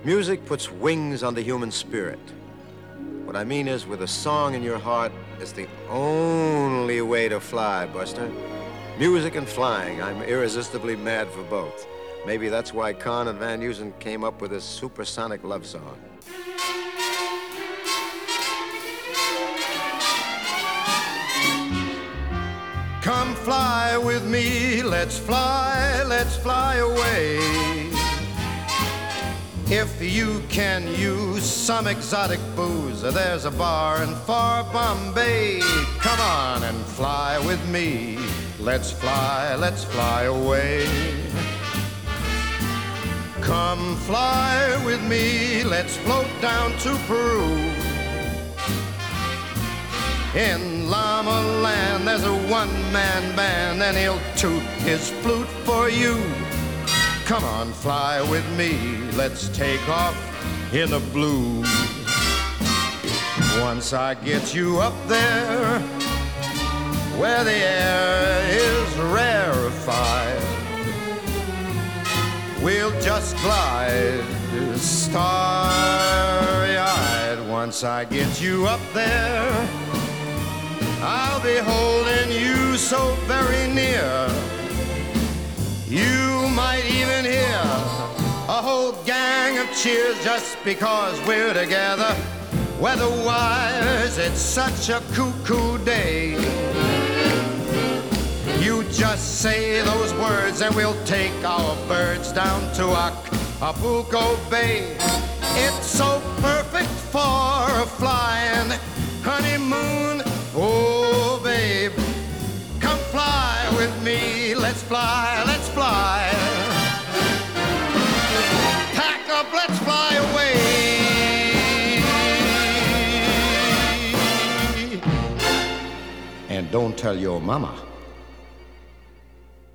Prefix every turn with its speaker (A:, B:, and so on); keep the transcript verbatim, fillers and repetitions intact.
A: Music puts wings on the human spirit. What I mean is, with a song in your heart, it's the only way to fly, Buster. Music and flying, I'm irresistibly mad for both. Maybe that's why Kahn and Van Heusen came up with this supersonic love song. Come fly with me, let's fly, let's fly away. If you can use some exotic booze, there's a bar in far Bombay. Come on and fly with me, let's fly, let's fly away. Come fly with me, let's float down to Peru. In Llama Land, there's a one-man band, and he'll toot his flute for you. Come on, fly with me, let's take off in the blue. Once I get you up there, where the air is rarefied, we'll just glide starry-eyed. Once I get you up there, I'll be holding you so very near. You might even hear a whole gang of cheers just because we're together. Weather-wise, it's such a cuckoo day. You just say those words and we'll take our birds down to Acapulco Bay. It's so perfect for a flying honeymoon. Oh, babe, come fly with me. Let's fly, let's fly. Pack up, let's fly away. And don't tell your mama.